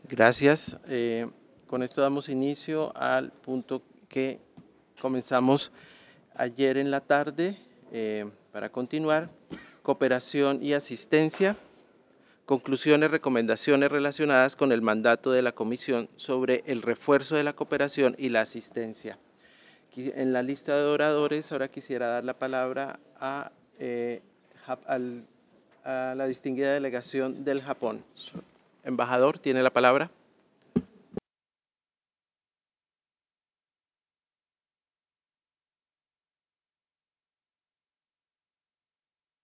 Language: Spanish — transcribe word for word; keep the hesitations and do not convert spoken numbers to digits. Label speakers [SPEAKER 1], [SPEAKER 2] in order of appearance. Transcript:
[SPEAKER 1] Gracias. Eh, con esto damos inicio al punto que comenzamos ayer en la tarde. Eh, para continuar, cooperación y asistencia, conclusiones, recomendaciones relacionadas con el mandato de la Comisión sobre el refuerzo de la cooperación y la asistencia. En la lista de oradores, ahora quisiera dar la palabra a, eh, al, a la distinguida delegación del Japón. Embajador, tiene la palabra.